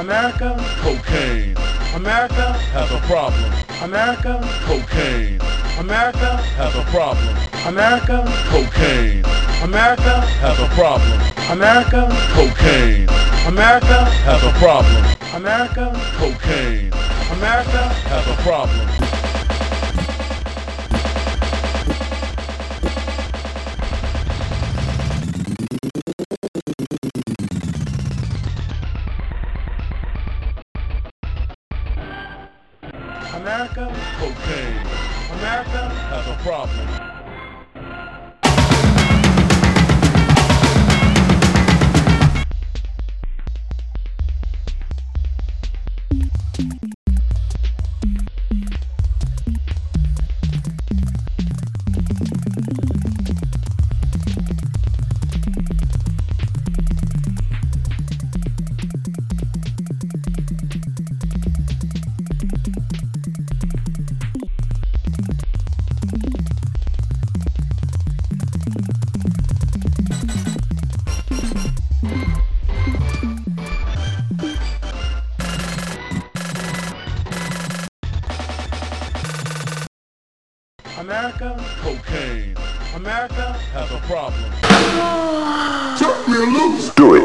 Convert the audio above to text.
America, cocaine, America, has a problem. America, Cocaine, America, has a problem. America, Cocaine, America, has a problem. America, Cocaine, America, has a problem. America, Cocaine, America, has a problem. America, Cocaine, America, has a problem. America, Cocaine, America, has a problem. Do it.